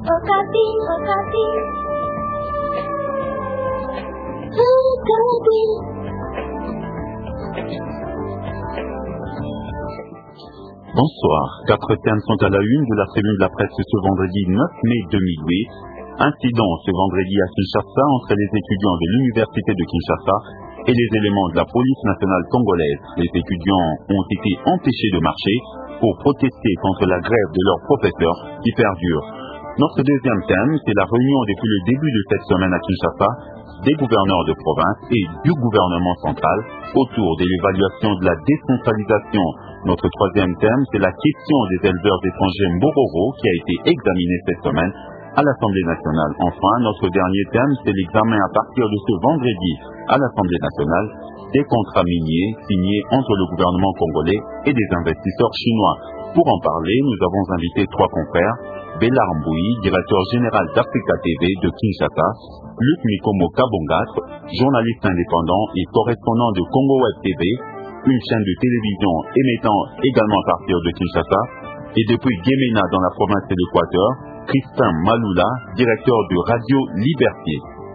Okapi. Bonsoir. 4 thèmes sont à la une de la tribune de la presse ce vendredi 9 mai 2008. Incident ce vendredi à Kinshasa entre les étudiants de l'université de Kinshasa et les éléments de la police nationale congolaise. Les étudiants ont été empêchés de marcher pour protester contre la grève de leurs professeurs qui perdure. Notre deuxième thème, c'est la réunion depuis le début de cette semaine à Kinshasa des gouverneurs de province et du gouvernement central autour de l'évaluation de la décentralisation. Notre troisième thème, c'est la question des éleveurs étrangers Mbororo qui a été examinée cette semaine à l'Assemblée nationale. Enfin, notre dernier thème, c'est l'examen à partir de ce vendredi à l'Assemblée nationale des contrats miniers signés entre le gouvernement congolais et des investisseurs chinois. Pour en parler, nous avons invité 3 confrères: Bélar Mboui, directeur général d'Africa TV de Kinshasa; Luc Mikomo Kabongatre, journaliste indépendant et correspondant de Congo Web TV, une chaîne de télévision émettant également à partir de Kinshasa, et depuis Guémena dans la province de l'Équateur, Christin Maloula, directeur de Radio Liberté.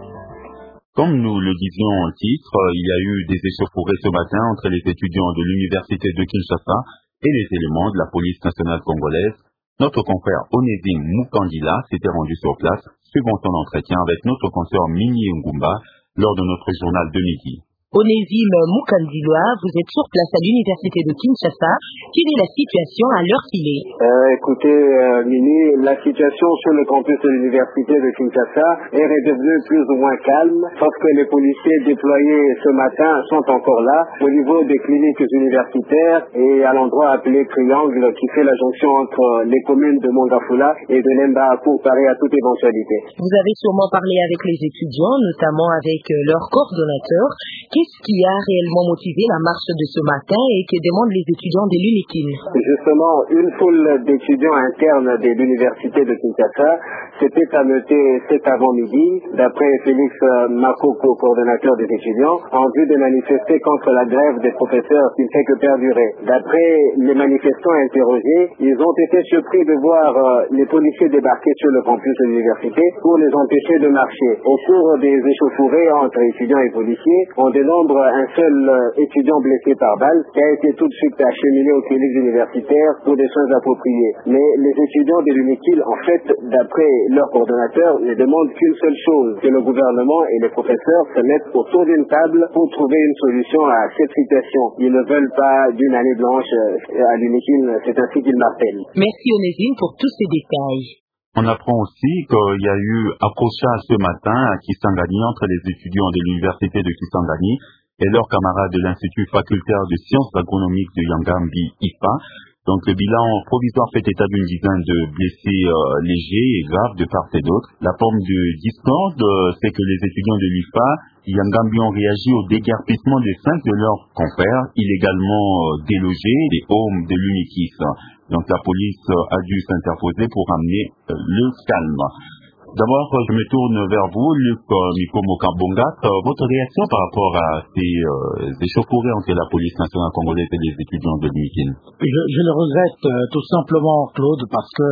Comme nous le disions en titre, il y a eu des échauffourées ce matin entre les étudiants de l'université de Kinshasa et les éléments de la police nationale congolaise. Notre confrère Onésime Mukandila s'était rendu sur place, suivant son entretien avec notre consoeur Mini Ngumba lors de notre journal de midi. Onésime Mukandila, vous êtes sur place à l'université de Kinshasa. Quelle est la situation à l'heure qu'il est? Écoutez, Mini, la situation sur le campus de l'université de Kinshasa est redevenue plus ou moins calme, sauf que les policiers déployés ce matin sont encore là, au niveau des cliniques universitaires et à l'endroit appelé Triangle, qui fait la jonction entre les communes de Mongafula et de Lemba pour parer à toute éventualité. Vous avez sûrement parlé avec les étudiants, notamment avec leur coordonnateur. Qu'est-ce qui a réellement motivé la marche de ce matin et que demandent les étudiants de l'UNIKIN? Justement, une foule d'étudiants internes de l'université de Kinshasa s'était ameutée cet avant-midi, d'après Félix Makoko, coordonnateur des étudiants, en vue de manifester contre la grève des professeurs qui ne fait que perdurer. D'après les manifestants interrogés, ils ont été surpris de voir les policiers débarquer sur le campus de l'université pour les empêcher de marcher. Au cours des échauffourées entre étudiants et policiers, on dénombre un seul étudiant blessé par balle qui a été tout de suite acheminé aux cliniques universitaires pour des soins appropriés. Mais les étudiants de l'UNIKIL, en fait, d'après leur coordonnateur, ne demandent qu'une seule chose, que le gouvernement et les professeurs se mettent autour d'une table pour trouver une solution à cette situation. Ils ne veulent pas d'une année blanche à l'UNIKIL, c'est ainsi qu'ils m'appellent. Merci Onésime pour tous ces détails. On apprend aussi qu'il y a eu accrochage ce matin à Kisangani entre les étudiants de l'université de Kisangani et leurs camarades de l'Institut facultaire de sciences agronomiques de Yangambi, IFA. Donc le bilan provisoire fait état d'une dizaine de blessés légers et graves de part et d'autre. La forme de discorde, c'est que les étudiants de l'IFA, Yangambi, ont réagi au déguerpissement des 5 de leurs confrères, illégalement délogés des homes de l'UNIKIS. Donc la police a dû s'interposer pour amener le calme. D'abord, je me tourne vers vous, Luc Mikomo Kabongatre. Votre réaction par rapport à ces échauffourées entre la police nationale congolaise et les étudiants de l'UNIKIN? Je le regrette tout simplement, Claude, parce que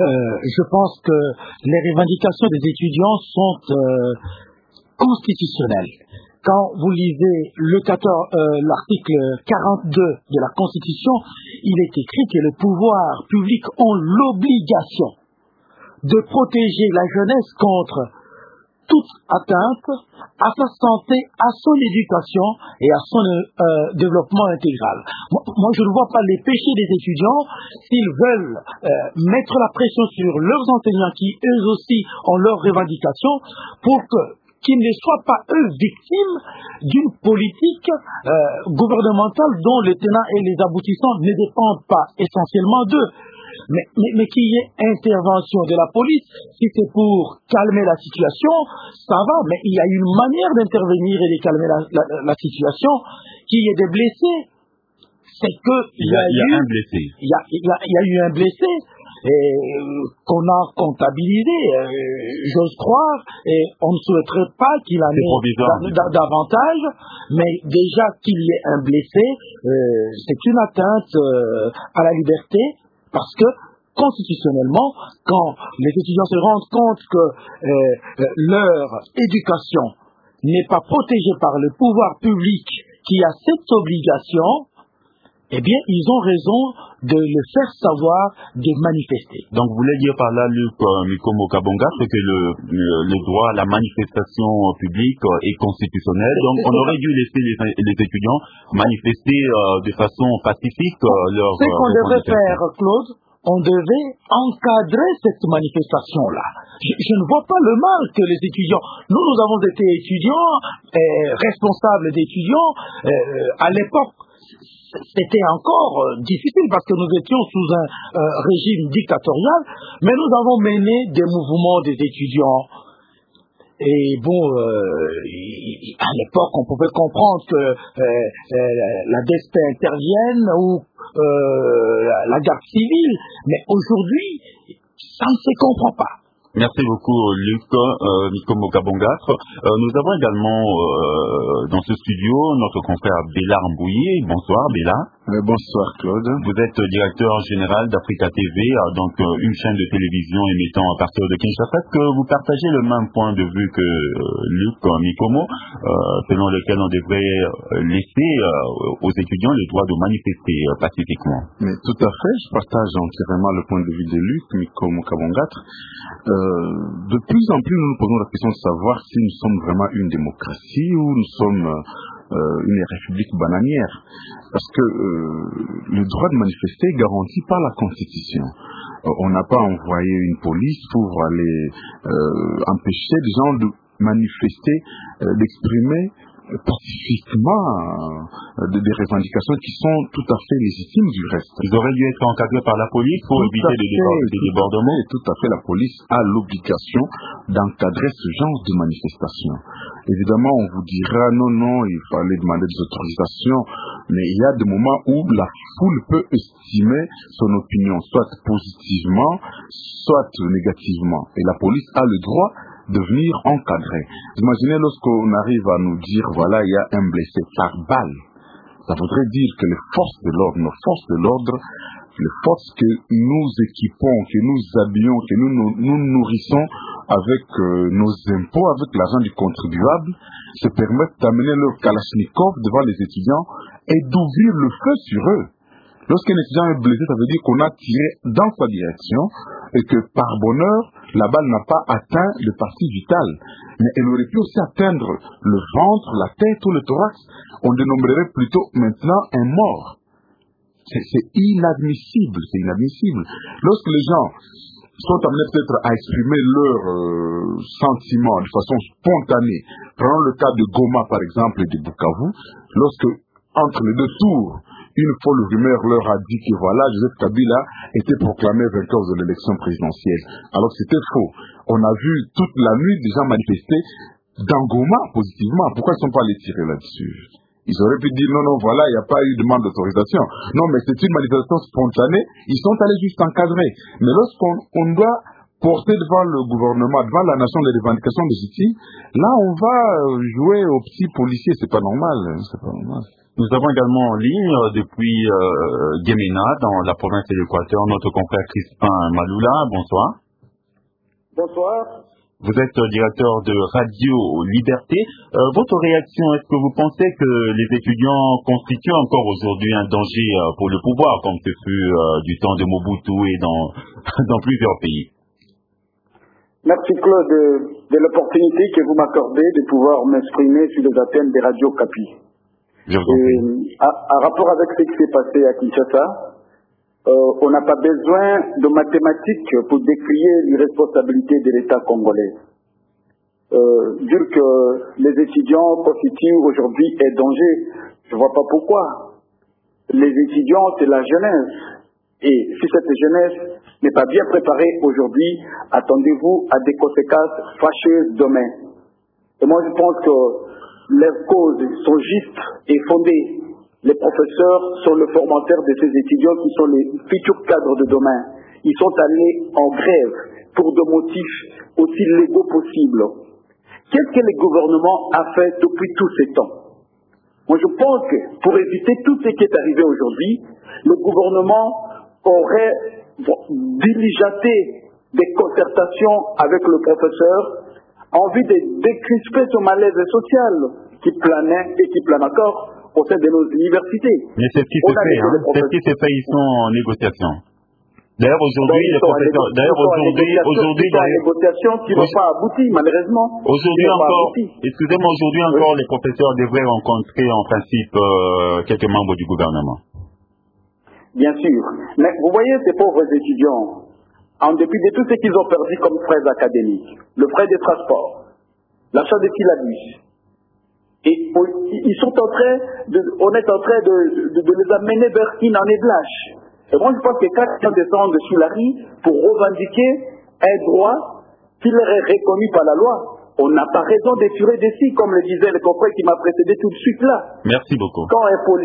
je pense que les revendications des étudiants sont constitutionnelles. Quand vous lisez l'article 42 de la Constitution, il est écrit que les pouvoirs publics ont l'obligation de protéger la jeunesse contre toute atteinte à sa santé, à son éducation et à son développement intégral. Moi, je ne vois pas les péchés des étudiants s'ils veulent mettre la pression sur leurs enseignants qui, eux aussi, ont leurs revendications pour qu'ils ne soient pas, eux, victimes d'une politique gouvernementale dont les tenants et les aboutissants ne dépendent pas essentiellement d'eux. Mais qu'il y ait intervention de la police, si c'est pour calmer la situation, ça va, mais il y a une manière d'intervenir et de calmer la situation. Qu'il y ait des blessés, c'est que il y a eu un blessé et qu'on a comptabilisé, j'ose croire, et on ne souhaiterait pas qu'il en ait davantage, mais déjà qu'il y ait un blessé, c'est une atteinte à la liberté. Parce que constitutionnellement, quand les étudiants se rendent compte que leur éducation n'est pas protégée par le pouvoir public qui a cette obligation, eh bien, ils ont raison de le faire savoir, de manifester. Donc, vous voulez dire par là, Luc Mikomo Kabonga, que le droit à la manifestation publique est constitutionnel. Donc, on aurait dû laisser les étudiants manifester de façon pacifique leur... Ce qu'on devrait faire, Claude, on devait encadrer cette manifestation-là. Je ne vois pas le mal que les étudiants... Nous avons été étudiants, responsables d'étudiants. À l'époque, c'était encore difficile parce que nous étions sous un régime dictatorial, mais nous avons mené des mouvements des étudiants. Et bon, à l'époque, on pouvait comprendre que la DSP intervienne ou la garde civile, mais aujourd'hui, ça ne se comprend pas. Merci beaucoup, Luc Mikomo Kabonga. Nous avons également dans ce studio notre confrère Béla Mbouye. Bonsoir, Béla. Bonsoir, Claude. Vous êtes directeur général d'Africa TV, donc une chaîne de télévision émettant à partir de Kinshasa. Est-ce que vous partagez le même point de vue que Luc Mikomo, selon lequel on devrait laisser aux étudiants le droit de manifester pacifiquement? Mais tout à fait, je partage entièrement le point de vue de Luc Mikomo Kabonga. De plus en plus, nous nous posons la question de savoir si nous sommes vraiment une démocratie ou nous sommes une république bananière. Parce que le droit de manifester est garanti par la Constitution. On n'a pas envoyé une police pour aller empêcher les gens de manifester, d'exprimer pacifiquement des revendications qui sont tout à fait légitimes du reste. Ils auraient dû être encadrés par la police pour éviter des débordements. Et tout à fait, la police a l'obligation d'encadrer ce genre de manifestation. Évidemment, on vous dira non, il fallait demander des autorisations, mais il y a des moments où la foule peut estimer son opinion, soit positivement, soit négativement. Et la police a le droit de venir encadrer. Imaginez lorsqu'on arrive à nous dire, voilà, il y a un blessé par balle. Ça voudrait dire que les forces de l'ordre, nos forces de l'ordre, les forces que nous équipons, que nous habillons, que nous nourrissons avec nos impôts, avec l'argent du contribuable, se permettent d'amener leur Kalachnikov devant les étudiants et d'ouvrir le feu sur eux. Lorsqu'un étudiant est blessé, ça veut dire qu'on a tiré dans sa direction et que par bonheur, la balle n'a pas atteint le parti vital. Mais elle aurait pu aussi atteindre le ventre, la tête ou le thorax. On dénombrerait plutôt maintenant un mort. C'est inadmissible, c'est inadmissible. Lorsque les gens sont amenés peut-être à exprimer leurs sentiments de façon spontanée, prenons le cas de Goma par exemple et de Bukavu, lorsque entre les deux tours, une folle rumeur leur a dit que voilà, Joseph Kabila était proclamé vainqueur de l'élection présidentielle. Alors c'était faux. On a vu toute la nuit des gens manifester dans Goma positivement. Pourquoi ils ne sont pas allés tirer là-dessus? Ils auraient pu dire non, voilà, il n'y a pas eu de demande d'autorisation. Non, mais c'est une manifestation spontanée. Ils sont allés juste encadrer. Mais lorsqu'on doit porter devant le gouvernement, devant la nation, les revendications légitimes, là on va jouer aux petits policiers. C'est pas normal. C'est pas normal. Nous avons également en ligne depuis Guémena, dans la province de l'Équateur, notre confrère Crispin Maloula. Bonsoir. Bonsoir. Vous êtes directeur de Radio Liberté. Votre réaction, est-ce que vous pensez que les étudiants constituent encore aujourd'hui un danger pour le pouvoir, comme ce fut du temps de Mobutu et dans plusieurs pays? Merci Claude de l'opportunité que vous m'accordez de pouvoir m'exprimer sur les antennes des radios Capi. En rapport avec ce qui s'est passé à Kinshasa, on n'a pas besoin de mathématiques pour décrier l'irresponsabilité de l'État congolais. Dire que les étudiants constituent aujourd'hui un danger, je ne vois pas pourquoi. Les étudiants, c'est la jeunesse. Et si cette jeunesse n'est pas bien préparée aujourd'hui, attendez-vous à des conséquences fâcheuses demain. Et moi, je pense que leurs causes sont justes et fondées. Les professeurs sont le formateur de ces étudiants qui sont les futurs cadres de demain. Ils sont allés en grève pour des motifs aussi légaux possibles. Qu'est-ce que le gouvernement a fait depuis tous ces temps? Moi, je pense que pour éviter tout ce qui est arrivé aujourd'hui, le gouvernement aurait diligenter des concertations avec le professeur en vue de décrisper ce malaise social qui planait et qui plane encore au sein de nos universités. Mais c'est ce qui se fait, hein. C'est ce qui se fait, ils sont en négociation. D'ailleurs, aujourd'hui, les professeurs, aujourd'hui, dans les négociations qui n'ont pas abouti, malheureusement. Aujourd'hui encore, excusez-moi, aujourd'hui encore, les professeurs devraient rencontrer, en principe, quelques membres du gouvernement. Bien sûr. Mais vous voyez ces pauvres étudiants, en dépit de tout ce qu'ils ont perdu comme frais académiques, le frais des transports, l'achat des syllabus, et ils sont en train on est en train de les amener vers une année blanche. Et moi, je pense que quand ils descendent sous la rue pour revendiquer un droit qui leur est reconnu par la loi, on n'a pas raison de tirer dessus, comme le disait le confrère qui m'a précédé tout de suite là. Merci beaucoup. Quand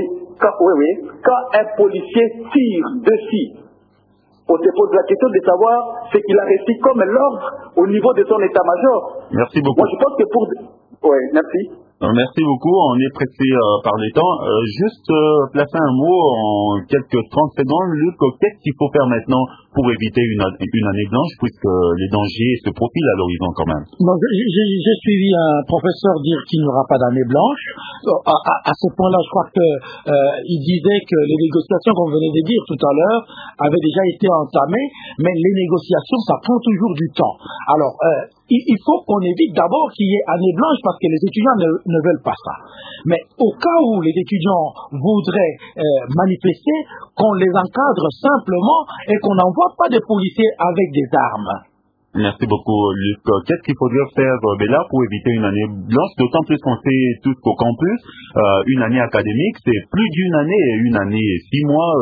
un policier tire dessus, on se pose la question de savoir ce qu'il a reçu comme l'ordre au niveau de son état-major. Merci beaucoup. Moi, je pense que pour... Oui, merci. Merci beaucoup, on est pressé par les temps. Juste placer un mot en quelques 30 secondes. Luc, qu'est-ce qu'il faut faire maintenant pour éviter une année blanche, puisque les dangers se profilent à l'horizon quand même? Donc, j'ai suivi un professeur dire qu'il n'y aura pas d'année blanche. À ce point-là, je crois qu'il disait que les négociations qu'on venait de dire tout à l'heure avaient déjà été entamées, mais les négociations, ça prend toujours du temps. Alors, il faut qu'on évite d'abord qu'il y ait année blanche parce que les étudiants ne veulent pas ça. Mais au cas où les étudiants voudraient manifester, qu'on les encadre simplement et qu'on n'envoie pas de policiers avec des armes. Merci beaucoup, Luc. Qu'est-ce qu'il faudrait faire, Bella, pour éviter une année blanche, d'autant plus qu'on sait tous qu'au campus, une année académique, c'est plus d'une année et une année et 6 mois.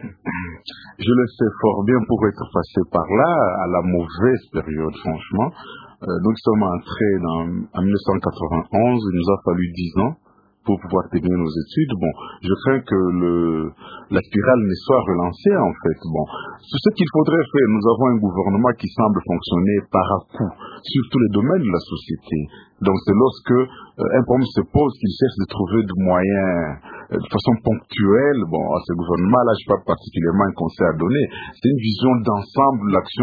Je le sais fort bien pour être passé par là, à la mauvaise période, franchement. Nous sommes entrés en 1991, il nous a fallu 10 ans pour pouvoir terminer nos études. Bon, je crains que la spirale ne soit relancée, en fait. Bon, ce qu'il faudrait faire, nous avons un gouvernement qui semble fonctionner par à-coup sur tous les domaines de la société. Donc, c'est lorsque un problème se pose qu'il cherche de trouver des moyens de façon ponctuelle. Bon, à ce gouvernement-là, je n'ai pas particulièrement un conseil à donner. C'est une vision d'ensemble de l'action,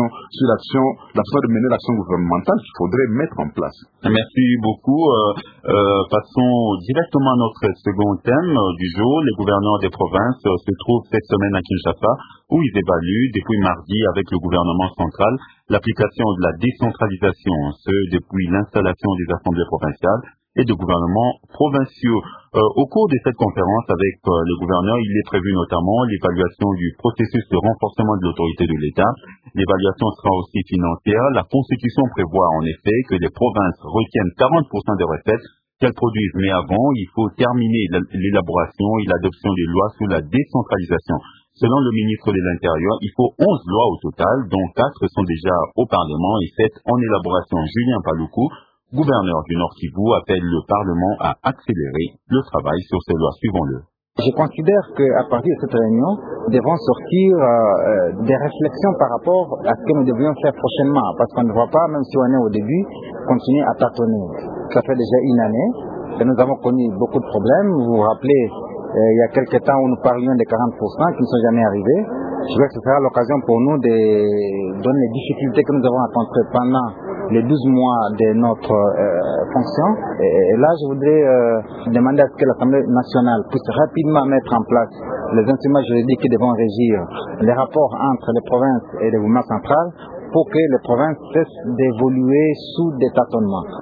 la façon de mener l'action gouvernementale qu'il faudrait mettre en place. Merci beaucoup. Passons directement à notre second thème du jour. Les gouverneurs des provinces se trouvent cette semaine à Kinshasa, où ils évaluent depuis mardi avec le gouvernement central l'application de la décentralisation, ce depuis l'installation des assemblées provinciales et de gouvernements provinciaux. Au cours de cette conférence avec les gouverneurs, il est prévu notamment l'évaluation du processus de renforcement de l'autorité de l'État. L'évaluation sera aussi financière. La Constitution prévoit en effet que les provinces retiennent 40% des recettes qu'elles produisent. Mais avant, il faut terminer l'élaboration et l'adoption des lois sous la décentralisation. Selon le ministre de l'Intérieur, il faut 11 lois au total, dont 4 sont déjà au Parlement et 7 en élaboration. Julien Paluku, gouverneur du Nord Kivu, appelle le Parlement à accélérer le travail sur ces lois. Suivons-le. Je considère qu'à partir de cette réunion, nous devons sortir des réflexions par rapport à ce que nous devrions faire prochainement, parce qu'on ne voit pas, même si on est au début, continuer à tâtonner. Ça fait déjà une année et nous avons connu beaucoup de problèmes. Vous vous rappelez, il y a quelques temps où nous parlions des 40% qui ne sont jamais arrivés. Je crois que ce sera l'occasion pour nous de donner les difficultés que nous avons rencontrées pendant les 12 mois de notre fonction. Et là, je voudrais demander à ce que l'Assemblée nationale puisse rapidement mettre en place les instruments juridiques qui devront régir les rapports entre les provinces et le gouvernement central pour que les provinces cessent d'évoluer sous des tâtonnements.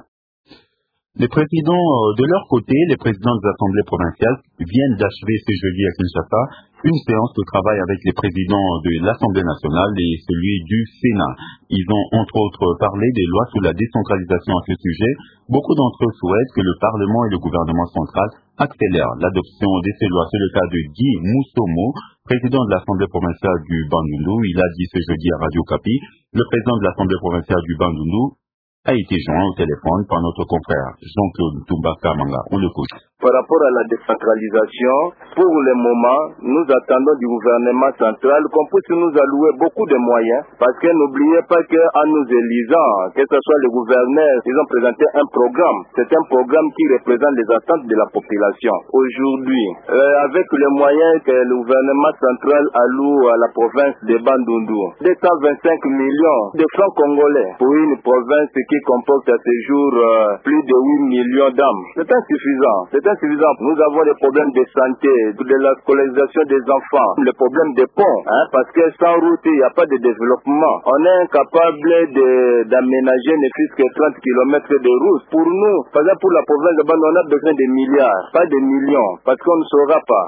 Les présidents, de leur côté, les présidents des assemblées provinciales viennent d'achever ce jeudi à Kinshasa une séance de travail avec les présidents de l'Assemblée nationale et celui du Sénat. Ils ont entre autres parlé des lois sous la décentralisation à ce sujet. Beaucoup d'entre eux souhaitent que le Parlement et le gouvernement central accélèrent l'adoption de ces lois. C'est le cas de Guy Moussomo, président de l'Assemblée provinciale du Bandundu. Il a dit ce jeudi à Radio Kapi. Le président de l'Assemblée provinciale du Bandundu a été joint au téléphone par notre confrère Jean-Claude Toumba Kamanga. On l'écoute. par rapport à la décentralisation, pour le moment, nous attendons du gouvernement central qu'on puisse nous allouer beaucoup de moyens, parce que n'oubliez pas qu'en nous élisant, que ce soit les gouverneurs, ils ont présenté un programme. C'est un programme qui représente les attentes de la population. Aujourd'hui, avec les moyens que le gouvernement central alloue à la province de Bandundu, 225 millions de francs congolais pour une province qui comporte à ce jour plus de 8 millions d'âmes. C'est insuffisant. C'est insuffisant. Nous avons des problèmes de santé, de la scolarisation des enfants, le problème des ponts, parce que sans route, il n'y a pas de développement. On est incapable d'aménager ne fût-ce que 30 km de route. Pour nous, par exemple pour la province de Bandundu, on a besoin de milliards, pas de millions, parce qu'on ne saura pas.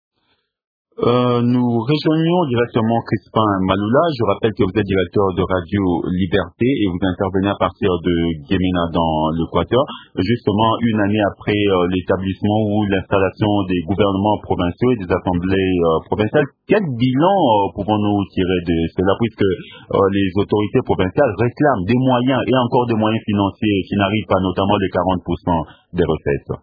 Nous rejoignons directement Crispin Maloula. Je rappelle que vous êtes directeur de Radio Liberté et vous intervenez à partir de Gemena dans l'Équateur, justement une année après l'établissement ou l'installation des gouvernements provinciaux et des assemblées provinciales. Quel bilan pouvons-nous tirer de cela, puisque les autorités provinciales réclament des moyens et encore des moyens financiers qui n'arrivent pas, notamment les 40% des recettes?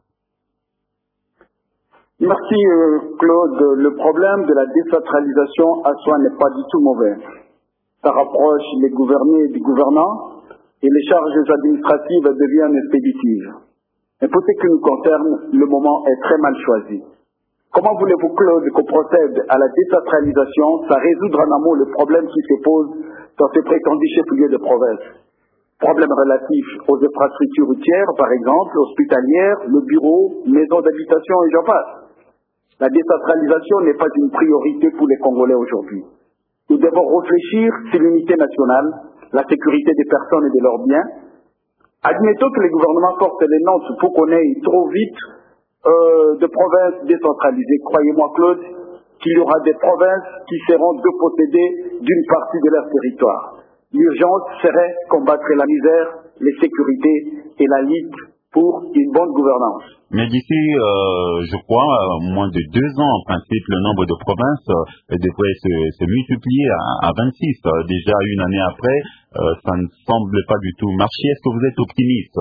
Merci Claude. Le problème de la décentralisation à soi n'est pas du tout mauvais. Ça rapproche les gouvernés des gouvernants et les charges administratives deviennent expéditives. Mais pour ce qui nous concerne, le moment est très mal choisi. Comment voulez-vous, Claude, qu'on procède à la décentralisation sans résoudre en amont le problème qui se pose dans ces prétendus chefs-lieux de province? Problèmes relatifs aux infrastructures routières, par exemple, hospitalières, le bureau, maisons d'habitation et j'en passe. La décentralisation n'est pas une priorité pour les Congolais aujourd'hui. Nous devons réfléchir sur l'unité nationale, la sécurité des personnes et de leurs biens. Admettons que les gouvernements portent les notes pour qu'on aille trop vite de provinces décentralisées. Croyez-moi, Claude, qu'il y aura des provinces qui seront dépossédées d'une partie de leur territoire. L'urgence serait combattre la misère, l'insécurité et la lutte pour une bonne gouvernance. Mais d'ici, je crois, moins de 2 ans, en principe, le nombre de provinces devrait se multiplier à 26. Déjà une année après, ça ne semble pas du tout marcher. Est-ce que vous êtes optimiste?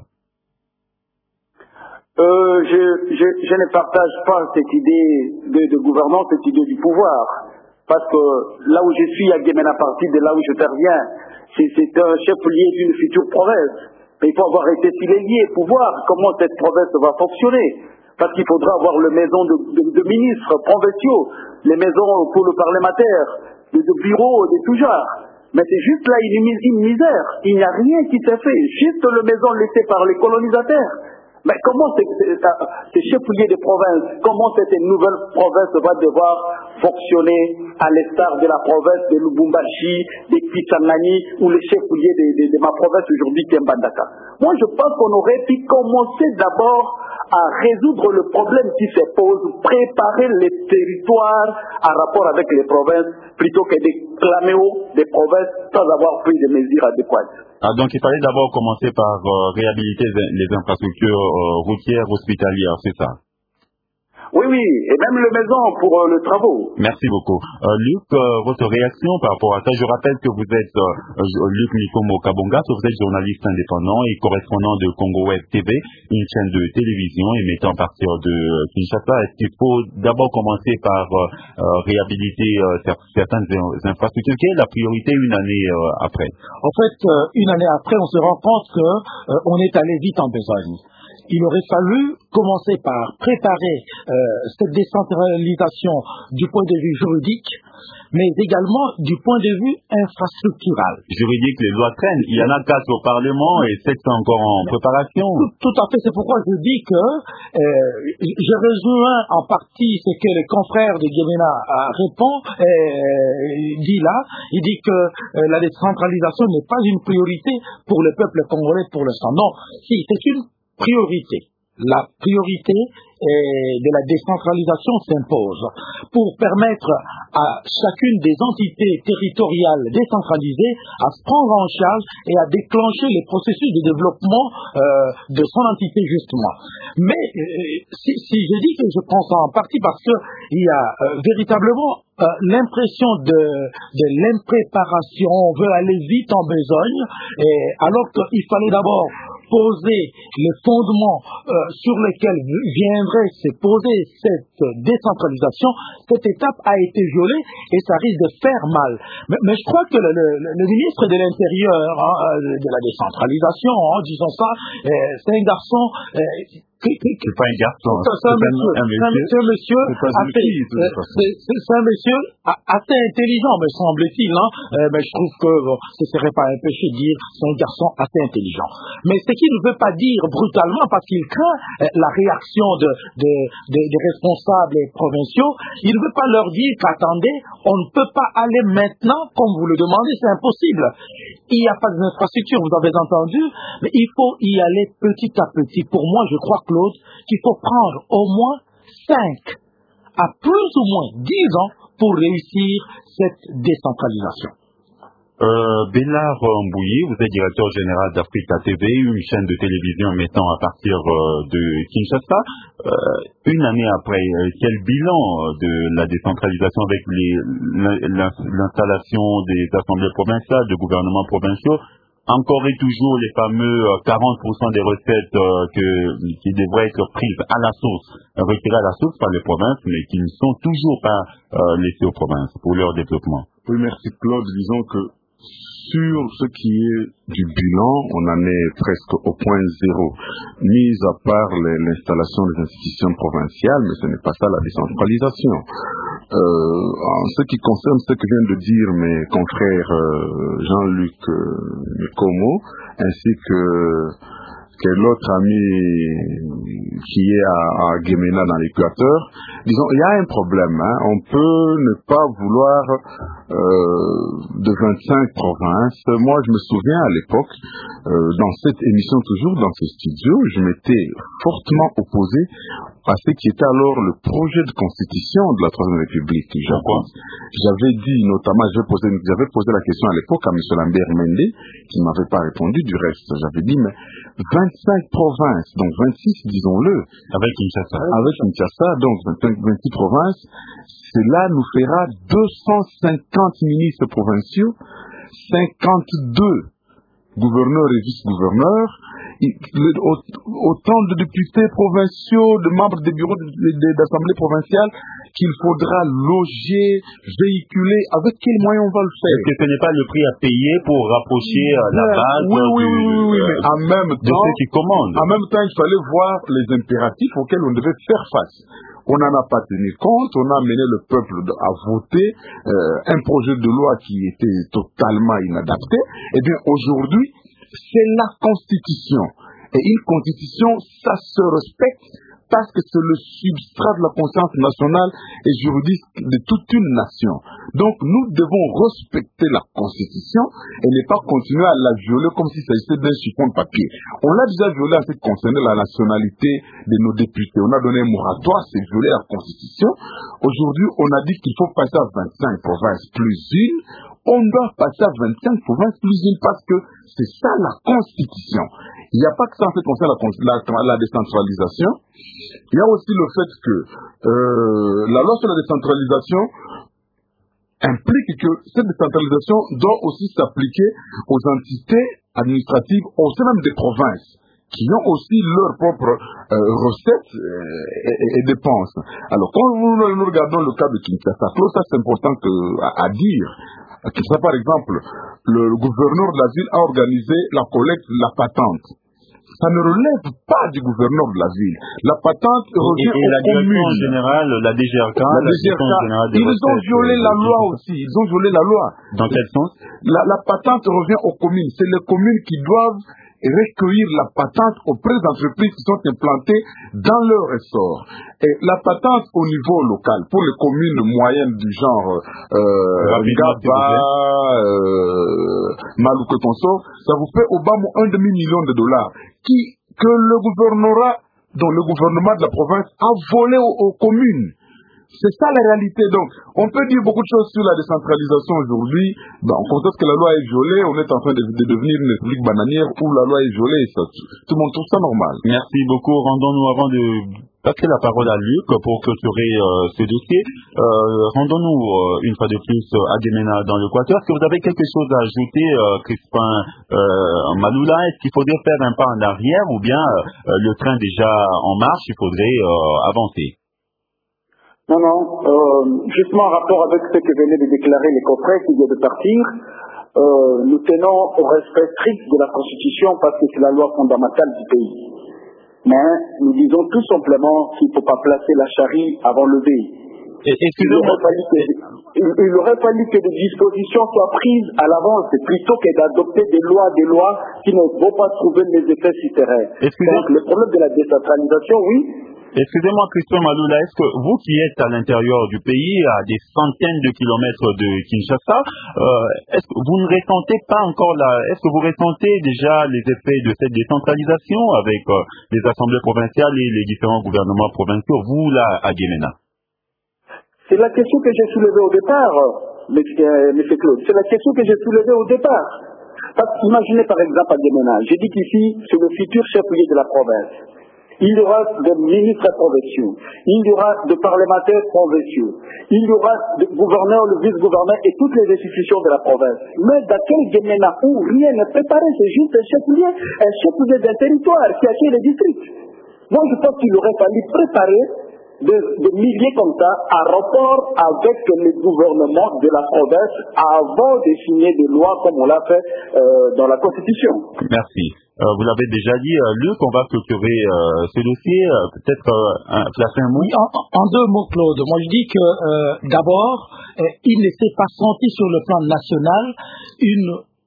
Je ne partage pas cette idée de gouvernance, cette idée du pouvoir. Parce que là où je suis, à Gemena, partie de là où je interviens, c'est un chef-lieu d'une future province. Mais il faut avoir été sur les lieux pour voir comment cette province va fonctionner. Parce qu'il faudra avoir les maisons de ministres provinciaux, les maisons pour le parlementaire, de bureaux de tout genre. Mais c'est juste là une misère. Il n'y a rien qui s'est fait. Juste les maisons laissées par les colonisateurs. Mais comment ces chefs-lieux de province, comment cette nouvelle province va devoir fonctionner à l'instar de la province de Lubumbashi, de Kisangani ou les chefs-lieux de ma province aujourd'hui qui est Mbandaka? Moi, je pense qu'on aurait pu commencer d'abord à résoudre le problème qui se pose, préparer les territoires en rapport avec les provinces, plutôt que de clamer haut des provinces sans avoir pris des mesures adéquates. Donc il fallait d'abord commencer par réhabiliter les infrastructures routières, hospitalières, c'est ça? Oui, et même les maisons pour les travaux. Merci beaucoup. Luc, votre réaction par rapport à ça? Je rappelle que vous êtes Luc Nikomo Kabonga, vous êtes journaliste indépendant et correspondant de Congo Web TV, une chaîne de télévision émettant à partir de Kinshasa. Est-ce qu'il faut d'abord commencer par réhabiliter certaines infrastructures? Quelle est la priorité une année après? En fait, une année après, on se rend compte qu'on est allé vite en besogne. Il aurait fallu commencer par préparer cette décentralisation du point de vue juridique, mais également du point de vue infrastructural. Juridique, les lois traînent. Il y en a 4 au Parlement et 7 sont encore en préparation. Tout à fait. C'est pourquoi je dis que je rejoins en partie ce que le confrère de Gemena dit là. Il dit que la décentralisation n'est pas une priorité pour le peuple congolais pour l'instant. Non, si, c'est une priorité. La priorité de la décentralisation s'impose pour permettre à chacune des entités territoriales décentralisées à se prendre en charge et à déclencher les processus de développement de son entité justement. Mais si je dis que je pense en partie parce qu'il y a véritablement l'impression de l'impréparation, on veut aller vite en besogne, alors qu'il fallait d'abord poser les fondements sur lesquels viendrait se poser cette décentralisation, cette étape a été violée et ça risque de faire mal. Mais je crois que le ministre de l'Intérieur, de la décentralisation, disons ça, c'est un garçon... c'est pas un garçon. C'est un monsieur assez intelligent, me semble-t-il. Mais je trouve que ce ne serait pas un péché de dire c'est un garçon assez intelligent. Mais ce qui ne veut pas dire brutalement, parce qu'il craint la réaction des responsables provinciaux, il ne veut pas leur dire qu'attendez, on ne peut pas aller maintenant comme vous le demandez, c'est impossible. Il n'y a pas d'infrastructure, vous avez entendu, mais il faut y aller petit à petit. Pour moi, je crois, Claude, qu'il faut prendre au moins 5 à plus ou moins 10 ans pour réussir cette décentralisation. Bélard Mbouyi, vous êtes directeur général d'Africa TV, une chaîne de télévision mettant à partir de Kinshasa. Une année après, quel bilan de la décentralisation avec l'installation des assemblées provinciales, de gouvernements provinciaux, encore et toujours les fameux 40% des recettes qui devraient être prises à la source, retirées à la source par les provinces, mais qui ne sont toujours pas laissées aux provinces pour leur développement. Oui, merci Claude. Disons que sur ce qui est du bilan, on en est presque au point zéro, mis à part l'installation des institutions provinciales, mais ce n'est pas ça la décentralisation. En ce qui concerne ce que viennent de dire mes confrères Jean-Luc Como, ainsi que l'autre ami qui est à Guémena dans l'Équateur, disons, il y a un problème. On peut ne pas vouloir de 25 provinces. Moi, je me souviens à l'époque, dans cette émission, toujours dans ce studio, je m'étais fortement opposé à ce qui était alors le projet de constitution de la Troisième République. J'avais dit, notamment, j'avais posé la question à l'époque à M. Lambert Mende, qui ne m'avait pas répondu du reste. J'avais dit, mais 25 provinces, donc 26, disons-le. Avec Kinshasa. Avec Kinshasa, donc 26 provinces, cela nous fera 250 ministres provinciaux, 52 gouverneurs et vice-gouverneurs, autant de députés provinciaux, de membres des bureaux d'assemblée provinciale qu'il faudra loger, véhiculer. Avec quels moyens on va le faire? Est-ce que ce n'est pas le prix à payer pour rapprocher la base mais de ceux qui commandent? En même temps, il fallait voir les impératifs auxquels on devait faire face. On n'en a pas tenu compte, on a amené le peuple à voter un projet de loi qui était totalement inadapté. Eh bien, aujourd'hui, c'est la Constitution. Et une Constitution, ça se respecte parce que c'est le substrat de la conscience nationale et juridique de toute une nation. Donc, nous devons respecter la Constitution et ne pas continuer à la violer comme s'il s'agissait d'un chiffon de papier. On l'a déjà violé en ce qui concernait la nationalité de nos députés. On a donné un moratoire, c'est violer la Constitution. Aujourd'hui, on a dit qu'il faut passer à 25 provinces plus une. On doit passer à 25 provinces plus une parce que c'est ça la Constitution. Il n'y a pas que ça en ce qui concerne la décentralisation. Il y a aussi le fait que la loi sur la décentralisation implique que cette décentralisation doit aussi s'appliquer aux entités administratives au sein même des provinces qui ont aussi leurs propres recettes et dépenses. Alors, quand nous regardons le cas de Kinshasa, ça c'est important à dire. Kinshasa, par exemple, le gouverneur de la ville a organisé la collecte de la patente. Ça ne relève pas du gouverneur de la ville. La patente revient aux communes. Générale, la DGRK, ils ont violé la loi aussi. Ils ont violé la loi. Dans quel sens? La patente revient aux communes. C'est les communes qui doivent recueillir la patente auprès d'entreprises qui sont implantées dans leur ressort. Et la patente au niveau local, pour les communes moyennes du genre Ngaba, Malouke Consort, ça vous fait au bas $1,5 million que le gouvernement de la province a volé aux communes. C'est ça la réalité. Donc, on peut dire beaucoup de choses sur la décentralisation aujourd'hui. On constate que la loi est violée, on est en train de devenir une république bananière où la loi est violée. Tout le monde trouve ça normal. Merci beaucoup. Rendons-nous avant de Passer la parole à Luc pour clôturer ce dossier. Rendons-nous une fois de plus à Gemena dans l'Équateur. Est-ce que vous avez quelque chose à ajouter, Crispin Maloula? Est-ce qu'il faudrait faire un pas en arrière ou bien le train déjà en marche, il faudrait avancer? Non. Justement en rapport avec ce que venaient de déclarer les confrères qui viennent de partir, nous tenons au respect strict de la Constitution parce que c'est la loi fondamentale du pays. Mais nous disons tout simplement qu'il ne faut pas placer la charrie avant le bœuf. Il aurait fallu que des dispositions soient prises à l'avance plutôt que d'adopter des lois qui ne vont pas trouver les effets sur terrain. Donc le problème de la décentralisation, oui. Excusez-moi, Christian Maloula, est-ce que vous qui êtes à l'intérieur du pays, à des centaines de kilomètres de Kinshasa, est-ce que vous ne ressentez pas encore est-ce que vous ressentez déjà les effets de cette décentralisation avec les assemblées provinciales et les différents gouvernements provinciaux, vous là, à Gemena? C'est la question que j'ai soulevée au départ, M. Claude. C'est la question que j'ai soulevée au départ. Parce qu'imaginez par exemple à Gemena, j'ai dit qu'ici, c'est le futur chef-lieu de la province. Il y aura des ministres provinciaux, il y aura des parlementaires provinciaux, il y aura des gouverneurs, le vice-gouverneur et toutes les institutions de la province. Mais dans quel Gemena où rien n'est préparé, c'est juste un chef-lieu d'un territoire qui accueille les districts. Moi, je pense qu'il aurait fallu préparer des milliers comme ça à rapport avec les gouvernements de la province avant de signer des lois comme on l'a fait dans la Constitution. Merci. Vous l'avez déjà dit, Luc, on va clôturer ce dossier. Peut-être placer un mot. Oui, en deux mots, Claude. Moi, je dis que d'abord, il ne s'est pas senti sur le plan national une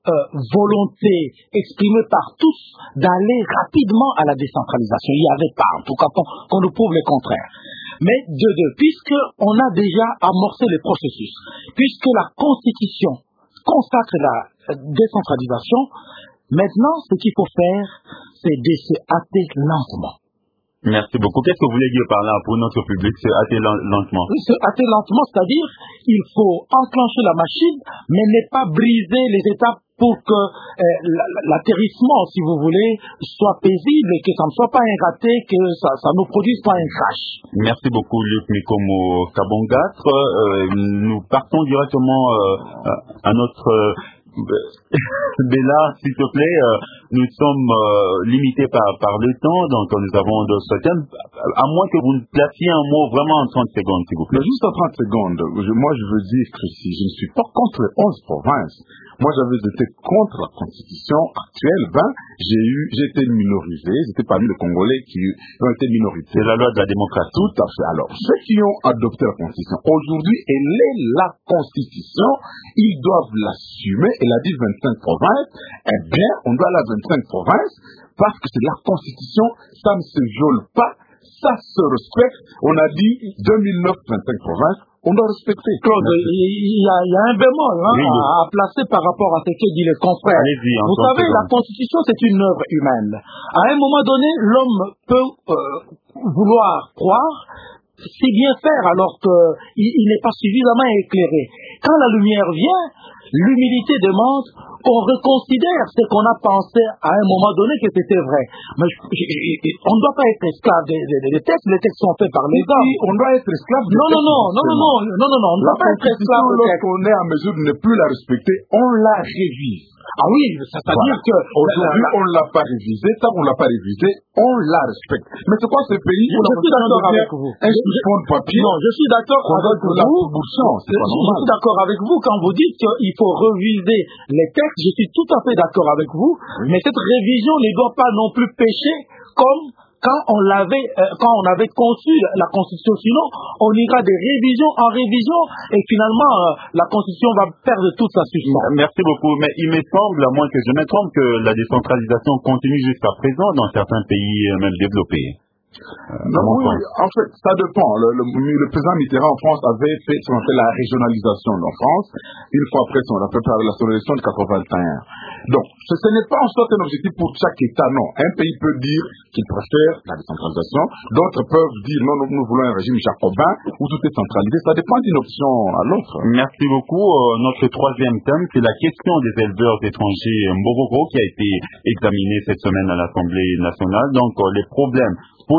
volonté exprimée par tous d'aller rapidement à la décentralisation. Il n'y avait pas, en tout cas, qu'on nous prouve le contraire. Mais puisque on a déjà amorcé le processus, puisque la Constitution consacre la décentralisation, maintenant, ce qu'il faut faire, c'est de se hâter lentement. Merci beaucoup. Qu'est-ce que vous voulez dire par là pour notre public, se hâter lentement? Se hâter lentement, c'est-à-dire il faut enclencher la machine, mais ne pas briser les étapes pour que l'atterrissement, si vous voulez, soit paisible et que ça ne soit pas un raté, que ça ne produise pas un crash. Merci beaucoup, Luc Mikomo Kabongatre. Nous partons directement à notre... Bella, s'il te plaît, nous sommes limités par le temps, donc nous avons d'autres thèmes. À moins que vous nous placiez un mot vraiment en 30 secondes, s'il vous plaît. Mais juste en 30 secondes, moi je veux dire que si je ne suis pas contre les 11 provinces, moi j'avais été contre la constitution actuelle, j'ai été minorisé, j'étais parmi les Congolais qui ont été minorités. C'est la loi de la démocratie. Tout à fait. Alors, ceux qui ont adopté la constitution, aujourd'hui, elle est la constitution, ils doivent l'assumer. Elle a dit 25 provinces, eh bien, on doit aller à 25 provinces parce que c'est la Constitution, ça ne se viole pas, ça se respecte. On a dit 2009, 25 provinces, on doit respecter. Claude, il y a un bémol à placer par rapport à ce que dit le confrère. Vous savez, la Constitution, c'est une œuvre humaine. À un moment donné, l'homme peut vouloir croire si bien faire alors qu'il n'est pas suffisamment éclairé. Quand la lumière vient, l'humilité demande qu'on reconsidère ce qu'on a pensé à un moment donné que c'était vrai. Mais on ne doit pas être esclave des textes. Les textes sont faits par les hommes. On doit être esclave des textes. Non, on ne doit pas être esclave des textes. Lorsqu'on est en mesure de ne plus la respecter, on la révise. Ah oui, c'est-à-dire que... Aujourd'hui, on ne l'a pas révisé. Tant qu'on ne l'a pas révisé, on la respecte. Mais c'est quoi ce pays où je suis d'accord avec vous. Un chiffon de papier. Non, je suis d'accord avec vous. C'est pas normal. Je suis d'accord avec vous quand vous dites qu'il faut reviser les textes. Je suis tout à fait d'accord avec vous. Mais cette révision ne doit pas non plus pécher comme... Quand on avait conçu la Constitution, sinon on ira de révision en révision et finalement la Constitution va perdre toute sa substance. Merci beaucoup, mais il me semble, à moins que je me trompe, que la décentralisation continue jusqu'à présent dans certains pays même développés. Oui, en fait, ça dépend. Le président Mitterrand en France avait fait ce qu'on appelle la régionalisation en France. Une fois après, on a fait la régionalisation de 81. Donc, ce n'est pas en sorte un objectif pour chaque État, non. Un pays peut dire qu'il préfère la décentralisation. D'autres peuvent dire non, nous voulons un régime jacobin où tout est centralisé. Ça dépend d'une option à l'autre. Merci beaucoup. Notre troisième thème, c'est la question des éleveurs étrangers Mbogoro qui a été examinée cette semaine à l'Assemblée nationale. Donc, les problèmes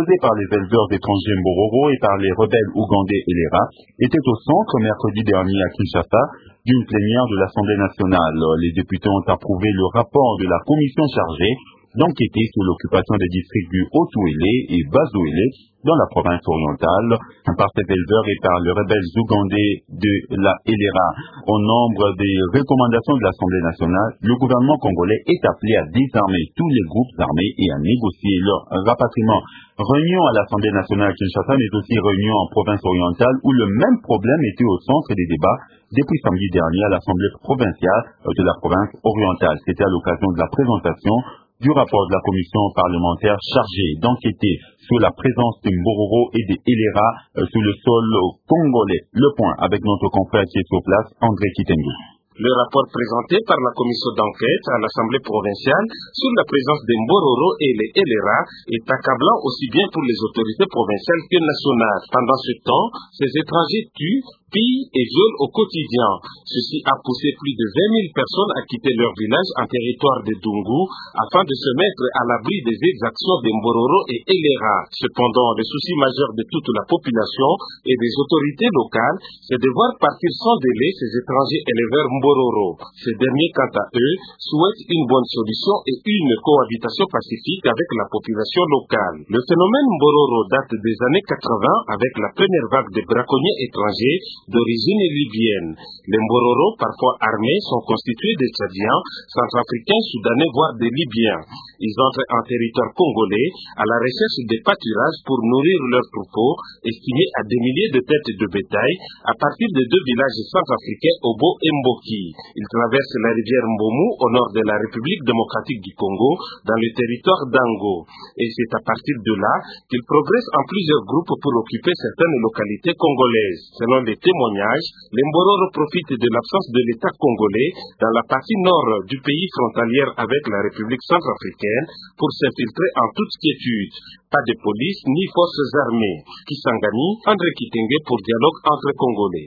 déposés par les éleveurs étrangers Mbororo et par les rebelles ougandais Elera étaient au centre mercredi dernier à Kinshasa d'une plénière de l'Assemblée nationale. Les députés ont approuvé le rapport de la commission chargée d'enquêter sur l'occupation des districts du Haut-Ouélé et Bas-Ouélé dans la province orientale par ces éleveurs et par les rebelles ougandais de la Elera. Au nombre des recommandations de l'Assemblée nationale, le gouvernement congolais est appelé à désarmer tous les groupes armés et à négocier leur rapatriement. Réunion à l'Assemblée nationale à Kinshasa, mais aussi réunion en province orientale où le même problème était au centre des débats depuis samedi dernier à l'Assemblée provinciale de la province orientale. C'était à l'occasion de la présentation du rapport de la commission parlementaire chargée d'enquêter sur la présence de Mbororo et des Elera sur le sol congolais. Le point avec notre confrère qui est sur place, André Kitengu. Le rapport présenté par la commission d'enquête à l'Assemblée provinciale sur la présence des Mbororo et les Elera est accablant aussi bien pour les autorités provinciales que nationales. Pendant ce temps, ces étrangers tuent, pillent et violent au quotidien. Ceci a poussé plus de 20 000 personnes à quitter leur village en territoire de Dungu afin de se mettre à l'abri des exactions des Mbororo et Elera. Cependant, le souci majeur de toute la population et des autorités locales, c'est de voir partir sans délai ces étrangers éleveurs Mbororo. Ces derniers, quant à eux, souhaitent une bonne solution et une cohabitation pacifique avec la population locale. Le phénomène Mbororo date des années 80 avec la première vague de braconniers étrangers d'origine libyenne. Les Mbororo, parfois armés, sont constitués de Tchadiens, Centrafricains, Soudanais, voire des Libyens. Ils entrent en territoire congolais à la recherche des pâturages pour nourrir leurs troupeaux, estimés à des milliers de têtes de bétail, à partir de deux villages centrafricains, Obo et Mboki. Ils traversent la rivière Mbomu au nord de la République démocratique du Congo, dans le territoire d'Ango. Et c'est à partir de là qu'ils progressent en plusieurs groupes pour occuper certaines localités congolaises. Selon les témoignages, les Mbororo profitent de l'absence de l'État congolais dans la partie nord du pays frontalière avec la République centrafricaine pour s'infiltrer en toute quiétude. Pas de police ni forces armées. Kisangani, André Kitenge pour Dialogue entre Congolais.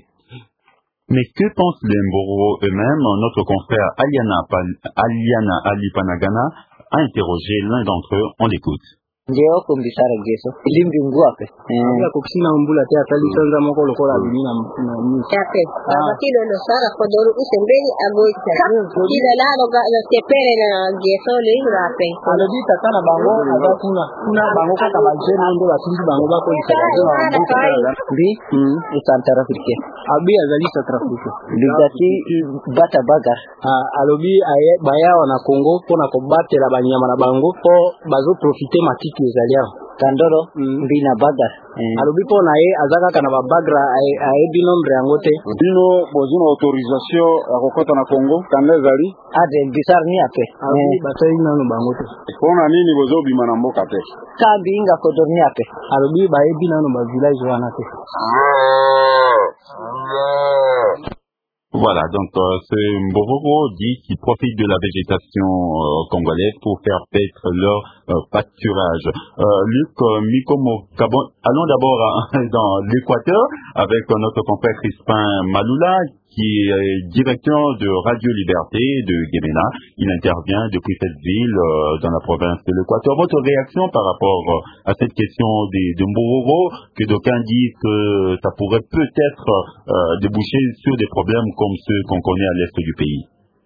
Mais que pensent les Mbororo eux-mêmes? Notre confrère Aliana Ali Panagana a interrogé l'un d'entre eux. On l'écoute. Njeo kumbisara geso ilimbi nguape ya kuksina mbula te atali sanza moko lokola bimina na chape abakilo no sara kodoro usembeli agoita kila lalo ga tepere na geso le irape alobi takana bango kuna bango kaka bajene ndo batindi bango bako lisala bi Central Africa abi azali Central Africa bizati bata bagar alobi aye baya na Congo pona ko batela banyama na bango po bazo profiter matiki Kandoro mbina bagar alobi po na ye azaka kana ba bagra aye binombre yangote bino bozuna autorisation ya kokota na Congo kanezali ade bisar ni ape batali nanu bangote pona nini bozo bima na mboka te kambi inga kodor ni ape alobi ba ye binanu ba village wana te. Voilà, donc ce Mbororo dit qu'ils profitent de la végétation congolaise pour faire paître leur pâturage. Luc Mikomo Kabon, allons d'abord dans l'Équateur avec notre confrère Crispin Maloula qui est directeur de Radio Liberté de Guémena. Il intervient depuis cette ville dans la province de l'Équateur. Votre réaction par rapport à cette question de Mbororo, que d'aucuns disent que ça pourrait peut-être déboucher sur des problèmes comme ceux qu'on connaît à l'est du pays?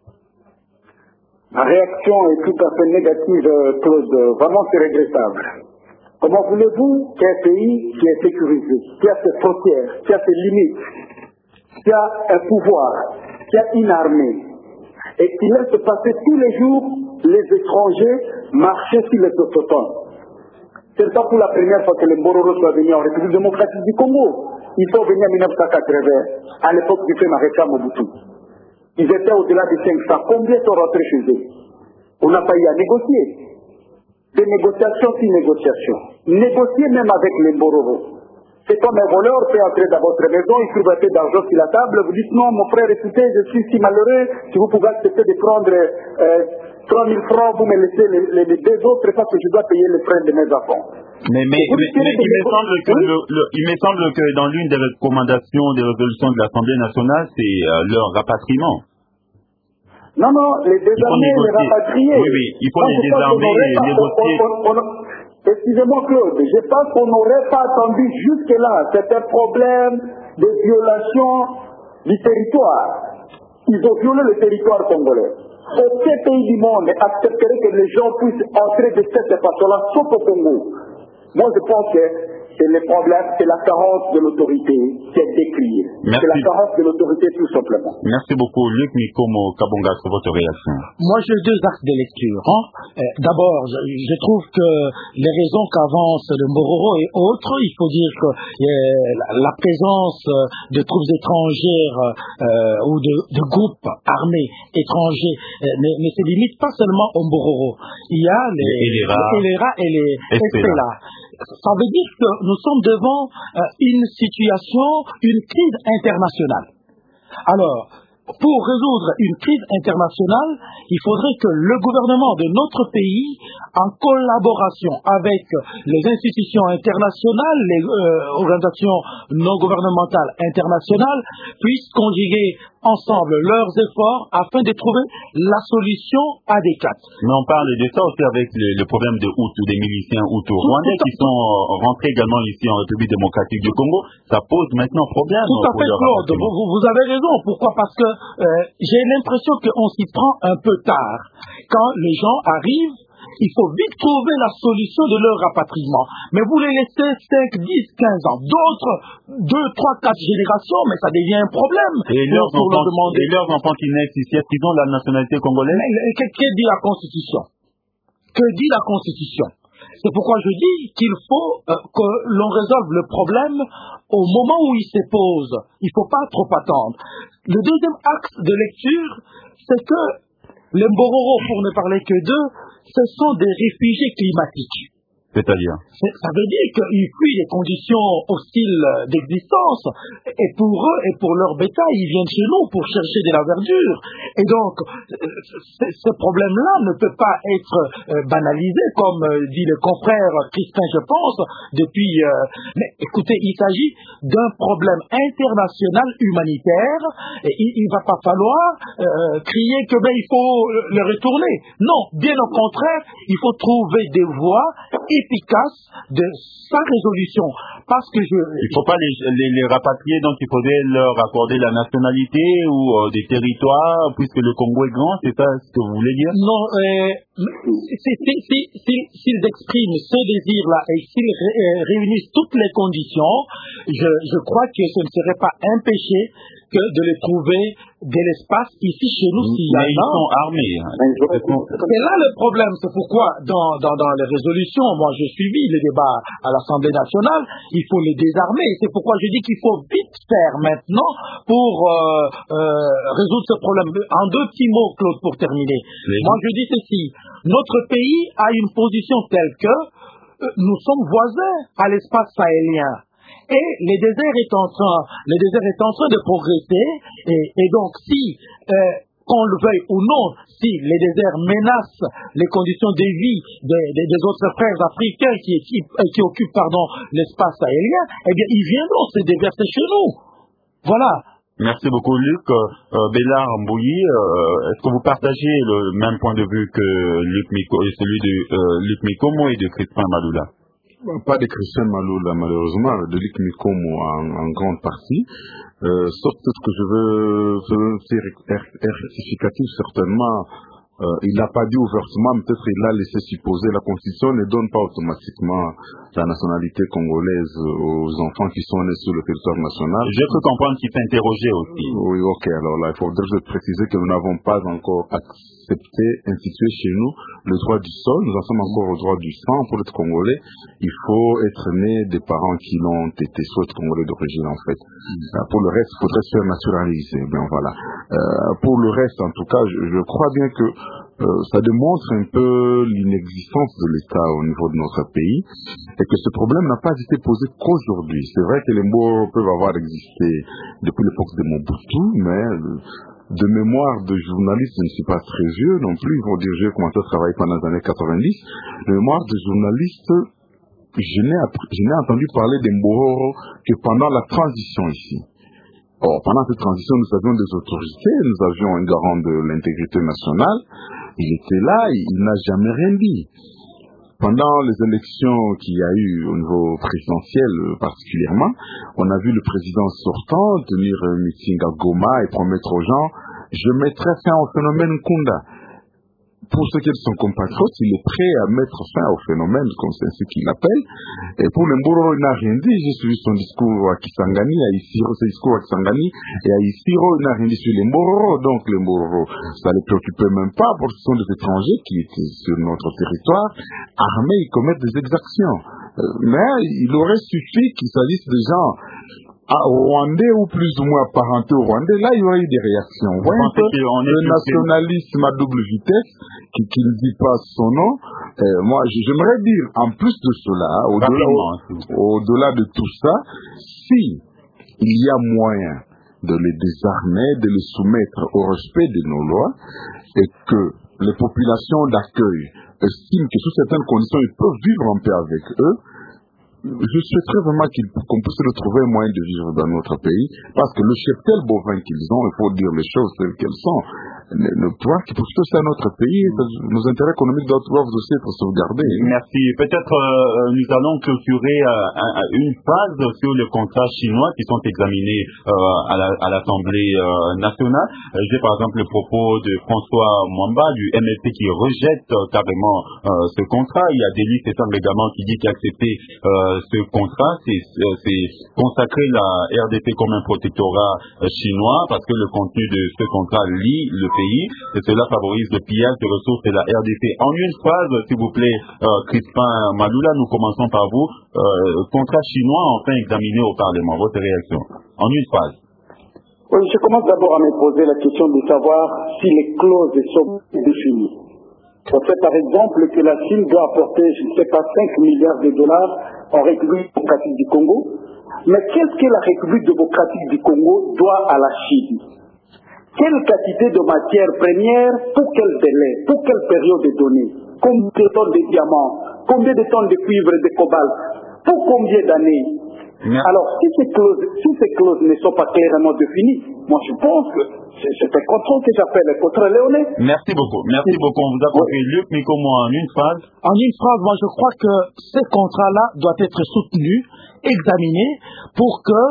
Ma réaction est tout à fait négative, Claude. Vraiment, c'est regrettable. Comment voulez-vous qu'un pays qui est sécurisé, qui a ses frontières, qui a ses limites, qui a un pouvoir, qui a une armée, et qui laisse passer tous les jours les étrangers marcher sur les autochtones? C'est pas pour la première fois que les Mbororo sont venus en République démocratique du Congo. Ils sont venus en 1980, à l'époque du fait Maréchal Mobutu. Ils étaient au-delà de 500. Combien sont rentrés chez eux? On n'a pas eu à négocier. Des négociations sur négociations. Négocier même avec les Mbororo. C'est comme un voleur peut entrer dans votre maison, il trouve un peu d'argent sur la table, vous dites non, mon frère, écoutez, je suis si malheureux, si vous pouvez accepter de prendre 3 000 francs, vous me laissez les deux autres parce que je dois payer les frais de mes enfants. Mais il me semble que dans l'une des recommandations des résolutions de l'Assemblée nationale, c'est leur rapatriement. Non, les désarmer, les rapatrier. Oui, il faut les désarmer et négocier. Excusez-moi Claude, je pense qu'on n'aurait pas attendu jusque-là. C'est un problème de violation du territoire. Ils ont violé le territoire congolais. Aucun pays du monde accepterait que les gens puissent entrer de cette façon-là, sauf au Congo. Moi, je pense que c'est le problème, c'est la carence de l'autorité qui est décriée. C'est la carence de l'autorité tout simplement. Merci beaucoup, Luc Mikomo Kabonga, sur votre réaction. Moi, j'ai deux axes de lecture. D'abord, je trouve que les raisons qu'avance le Mbororo et autres, il faut dire que la présence de troupes étrangères ou de groupes armés étrangers ne se limite pas seulement au Mbororo. Il y a les ELERA et les SPLA. Ça veut dire que nous sommes devant une situation, une crise internationale. Alors, pour résoudre une crise internationale, il faudrait que le gouvernement de notre pays, en collaboration avec les institutions internationales, les organisations non gouvernementales internationales, puissent conjuguer ensemble leurs efforts afin de trouver la solution adéquate. Mais on parle de ça aussi avec le problème de Hutus, des miliciens Hutus rwandais qui sont rentrés également ici en République démocratique du Congo. Ça pose maintenant problème. Tout à fait, Claude. Vous avez raison. Pourquoi? Parce que j'ai l'impression qu'on s'y prend un peu tard. Quand les gens arrivent, il faut vite trouver la solution de leur rapatriement. Mais vous les laissez 5, 10, 15 ans. D'autres, 2, 3, 4 générations, mais ça devient un problème. Et leurs enfants qui naissent ici, est-ce qu'ils ont la nationalité congolaise? Que dit la Constitution? Que dit la Constitution? C'est pourquoi je dis qu'il faut que l'on résolve le problème au moment où il se pose. Il ne faut pas trop attendre. Le deuxième axe de lecture, c'est que les Mbororo, pour ne parler que d'eux, ce sont des réfugiés climatiques. C'est-à-dire? Ça veut dire qu'ils fuient les conditions hostiles d'existence. Et pour eux et pour leur bétail, ils viennent chez nous pour chercher de la verdure. Et donc, ce problème-là ne peut pas être banalisé, comme dit le confrère Christin, je pense, depuis... Mais écoutez, il s'agit d'un problème international humanitaire. Et il ne va pas falloir crier que il faut le retourner. Non, bien au contraire, il faut trouver des voies efficace de sa résolution. Parce que il ne faut pas les rapatrier, donc il faudrait leur accorder la nationalité ou des territoires, puisque le Congo est grand, c'est ça ce que vous voulez dire? Non, s'ils expriment ce désir-là et s'ils réunissent toutes les conditions, je crois que ce ne serait pas un péché que de les trouver de l'espace ici chez nous. Mais ils sont armés. C'est là le problème. C'est pourquoi dans les résolutions, moi j'ai suivi les débats à l'Assemblée nationale, il faut les désarmer. C'est pourquoi je dis qu'il faut vite faire maintenant pour résoudre ce problème. En deux petits mots, Claude, pour terminer. Moi je dis ceci. Notre pays a une position telle que nous sommes voisins à l'espace sahélien. Et le désert est en train de progresser. Et donc, si, qu'on le veuille ou non, si les déserts menacent les conditions de vie des autres frères africains qui occupent l'espace sahélien, eh bien, ils viendront se déverser chez nous. Voilà. Merci beaucoup, Luc. Bélard Mbouyi, est-ce que vous partagez le même point de vue que celui de Luc Mikomo et de Crispin Maloula? Pas de Christian Maloula, malheureusement, de Luc Mikomo en grande partie. Sauf peut-être que je veux faire rectificatif, certainement. Il n'a pas dit ouvertement, mais peut-être il l'a laissé supposer. La Constitution ne donne pas automatiquement la nationalité congolaise aux enfants qui sont nés sur le territoire national. Je peux comprendre qu'il s'interrogeait aussi. Oui, ok. Alors là, il faudrait préciser que nous n'avons pas encore accepté, institué chez nous le droit du sol. Nous en sommes encore au droit du sang. Pour être congolais, il faut être né des parents qui l'ont été, soit être congolais d'origine, en fait. Pour le reste, il faudrait se faire naturaliser. Bien, voilà. Pour le reste, en tout cas, je crois bien que ça démontre un peu l'inexistence de l'État au niveau de notre pays et que ce problème n'a pas été posé qu'aujourd'hui. C'est vrai que les mots peuvent avoir existé depuis l'époque de Mobutu, mais de mémoire de journaliste, je ne suis pas très vieux non plus. Ils vont dire j'ai commencé à travailler pendant les années 90. De mémoire de journaliste, je n'ai entendu parler des Mbororo que pendant la transition ici. Or, pendant cette transition, nous avions des autorités, nous avions un garant de l'intégrité nationale. Il était là, il n'a jamais rien dit. Pendant les élections qu'il y a eu au niveau présidentiel particulièrement, on a vu le président sortant tenir un meeting à Goma et promettre aux gens « Je mettrai fin au phénomène Kunda ». Pour ce qui est de son compatriote, il est prêt à mettre fin au phénomène, comme c'est ainsi qu'il l'appelle. Et pour le Mbororo, il n'a rien dit. J'ai suivi son discours à Kisangani, à Isiro, ses discours à Kisangani, et à Isiro, il n'a rien dit sur les Mbororo. Donc les Mbororo, ça ne les préoccupait même pas, parce que ce sont des étrangers qui étaient sur notre territoire, armés, ils commettent des exactions. Mais il aurait suffi qu'il s'agisse de gens Rwandais ou plus ou moins apparentés au Rwandais, là il y aurait eu des réactions. Vous voyez un peu le nationalisme à double vitesse qui ne dit pas son nom. Moi j'aimerais dire, en plus de cela, au-delà de tout ça, si il y a moyen de les désarmer, de les soumettre au respect de nos lois, et que les populations d'accueil estiment que sous certaines conditions ils peuvent vivre en paix avec eux, je souhaiterais vraiment qu'on puisse retrouver un moyen de vivre dans notre pays, parce que le cheptel bovin qu'ils ont, il faut dire les choses telles qu'elles sont, ne pouvoir qui poursuivent ça à notre pays, nos intérêts économiques doivent aussi être sauvegardés. Merci. Peut-être nous allons clôturer une phase sur les contrats chinois qui sont examinés à l'Assemblée nationale. J'ai par exemple le propos de François Mwamba du MLP qui rejette carrément ce contrat. Il y a Denis Tessam également qui dit qu'accepter ce contrat, c'est consacrer la RDC comme un protectorat chinois, parce que le contenu de ce contrat lie le pays et cela favorise le pillage de ressources de la RDC. En une phrase, s'il vous plaît, Crispin Maloula, nous commençons par vous. Contrat chinois enfin examiné au Parlement. Votre réaction en une phrase. Oui, je commence d'abord à me poser la question de savoir si les clauses sont définies. On sait par exemple que la Chine doit apporter, je ne sais pas, 5 milliards de dollars en République démocratique du Congo. Mais qu'est-ce que la République démocratique du Congo doit à la Chine? Quelle quantité de matières premières, pour quel délai, pour quelle période de données? Combien de tonnes de diamants? Combien de tonnes de cuivre et de cobalt? Pour combien d'années? Alors, si ces clauses ne sont pas clairement définies, moi je pense que c'est un contrôle que j'appelle le contrôle léoné. Merci beaucoup. Merci beaucoup. On vous a compris. Luc Mikomo, en une phrase. En une phrase, moi je crois que ces contrats-là doivent être soutenus, examinés, pour que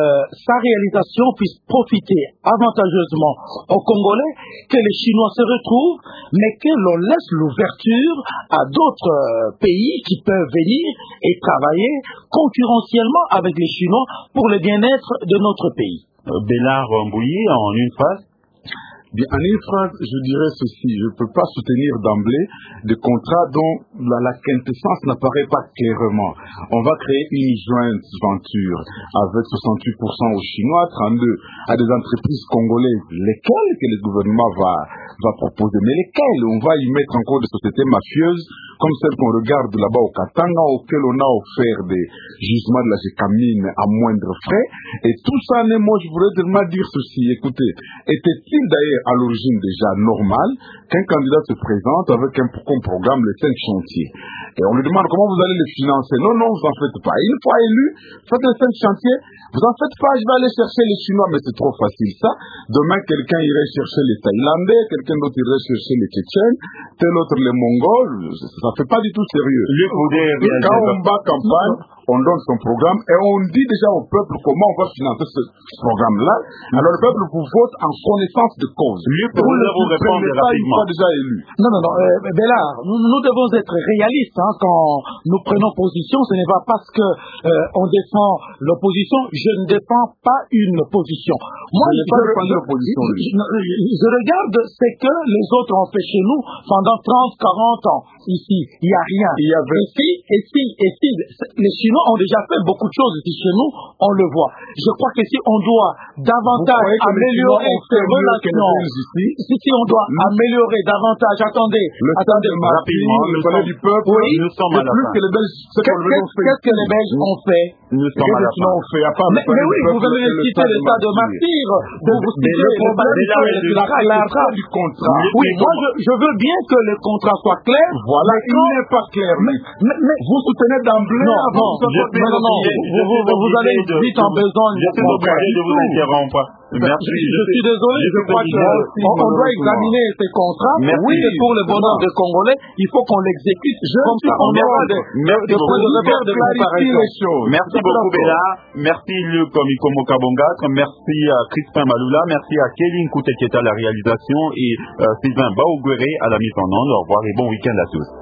sa réalisation puisse profiter avantageusement aux Congolais, que les Chinois se retrouvent, mais que l'on laisse l'ouverture à d'autres pays qui peuvent venir et travailler concurrentiellement avec les Chinois pour le bien-être de notre pays. Bélard Mbouyi, en une phrase. Bien, en une phrase, je dirais ceci. Je ne peux pas soutenir d'emblée des contrats dont la quintessence n'apparaît pas clairement. On va créer une joint venture avec 68% aux Chinois, 32% à des entreprises congolaises. Lesquelles que le gouvernement va proposer? Mais lesquelles? On va y mettre encore des sociétés mafieuses comme celles qu'on regarde là-bas au Katanga, auxquelles on a offert des gisements de la Gécamine à moindre frais. Et tout ça, moi, je voudrais seulement dire ceci. Écoutez, était-il d'ailleurs à l'origine déjà normal qu'un candidat se présente avec un programme les 5 chantiers? Et on lui demande comment vous allez les financer. Non, vous en faites pas. Une fois élu, faites les 5 chantiers. Vous en faites pas, je vais aller chercher les Chinois. Mais c'est trop facile ça. Demain, quelqu'un irait chercher les Thaïlandais, quelqu'un d'autre irait chercher les Tchétchènes, tel autre les Mongols. Ça fait pas du tout sérieux. Quand on bat campagne, on donne son programme et on dit déjà au peuple comment on va financer ce programme-là. Alors le peuple vous vote en connaissance de cause. Vous répondre rapidement. Déjà élu. Non, Bélard, nous devons être réalistes quand nous prenons position. Ce n'est pas parce que on défend l'opposition, je ne défends pas une position. Moi, je regarde ce que les autres ont fait chez nous pendant 30-40 ans. Ici, il n'y a rien. Ici, les Chinois ont déjà fait beaucoup de choses ici chez nous, on le voit. Je crois que si on doit davantage améliorer ces relations, si on doit améliorer davantage, attendez rapidement, le palais du peuple, oui, nous sommes à la fin. Qu'est-ce que les Belges ont fait? Nous sommes à la fin. Mais oui, vous venez de citer le stade de Martyr, vous citez le problème du contrat. Oui, moi je veux bien que le contrat soit clair. Voilà, il n'est pas clair. Mais vous soutenez d'emblée non, vous allez vite en besoin. Je suis obligé de vous interrompre. Merci. Je suis désolé, je crois qu'on doit examiner ces contrats. Oui, pour le bonheur des Congolais, il faut qu'on l'exécute. Comme ça, on aura des points de repère de comparaison. Merci beaucoup, Béla. Merci, Luc Mikomo Kabongat. Merci à Crispin Malula. Merci à Kéline Kouteketa à la réalisation et Sylvain Baougouéré à la mise en onde. Au revoir et bon week-end à tous.